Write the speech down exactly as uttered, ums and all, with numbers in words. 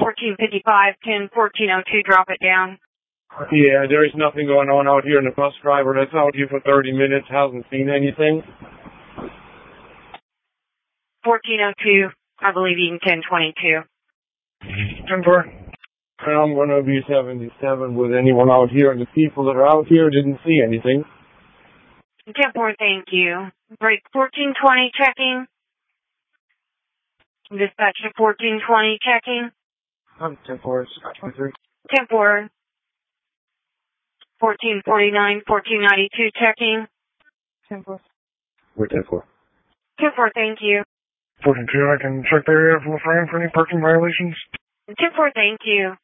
fourteen fifty-five, ten fourteen oh two, drop it down. Yeah, there is nothing going on out here, and the bus driver that's out here for thirty minutes hasn't seen anything. fourteen oh two, I believe even ten twenty-two. ten four. I'm going to be seventy-seven with anyone out here, and the people that are out here didn't see anything. ten four, thank you. Break fourteen twenty, checking. Dispatch to fourteen twenty, checking. I'm ten four, twenty-three. ten four. fourteen forty-nine, fourteen ninety-two, checking. ten four. We're ten four. ten four, thank you. fourteen two, I can check the area for the frame for any parking violations. ten four, thank you.